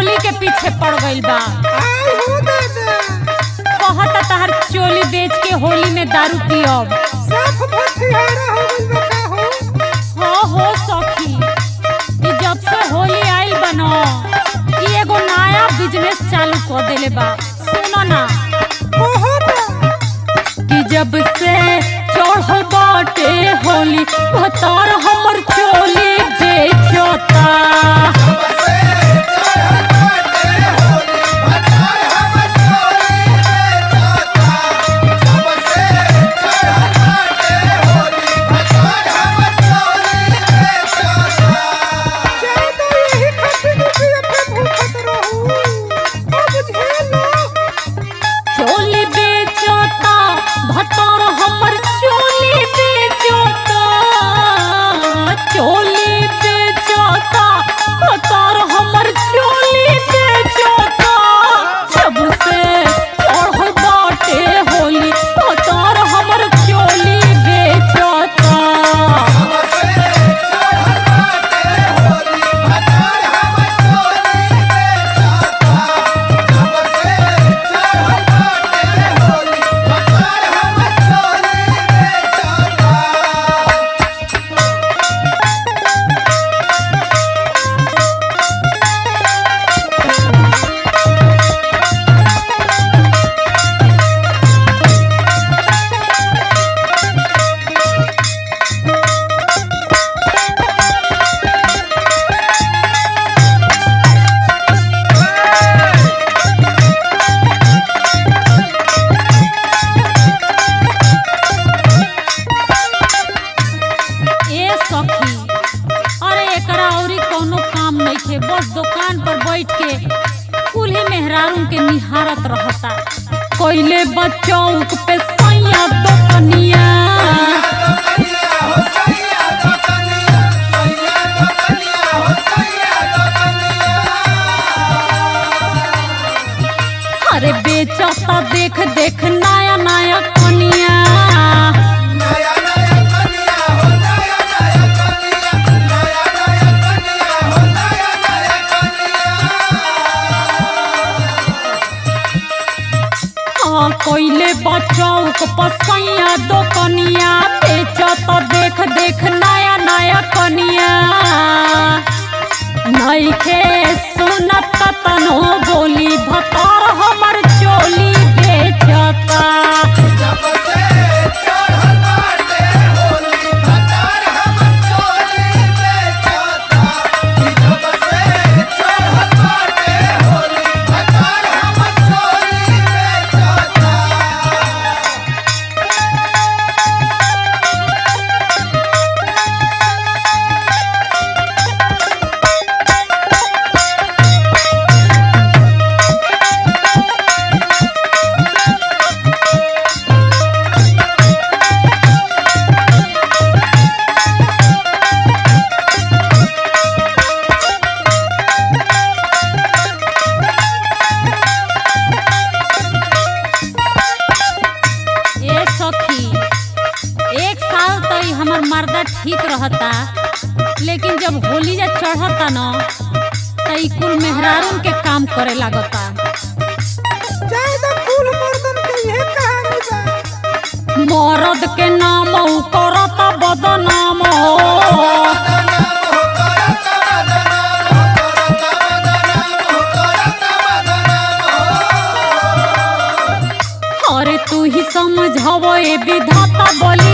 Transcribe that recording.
होली के पीछे पड़ गइल बा। कहता तहर चोली बेच के होली में दारू पियब। हो सखी, जब से होली आइल बनो एगो नया बिजनेस चालू कर देले बा। सुनो ना कि जब से चढ़ल बाटे होली भतार हमर चोली बेचता। बस दुकान पर बैठ के कुल्हे मेहरारू के निहारत रहता। कोइले बचौक पे सैया दुकनिया अरे बेचता देख देख नया नया कनिया। कोइले बचौक पसैया दुकनिया बेचता देख देख नया नया कनिया। नइखे सुनत तनो बोली भतार हमर चोली बेचता। हमर मर्दा ठीक रहता, लेकिन जब होली जा चढ़ता न त कुल मेहरारू के काम करे लागता। मर्द के नाम करता बदनाम हो। अरे तू ही समझावो ए विधाता बोली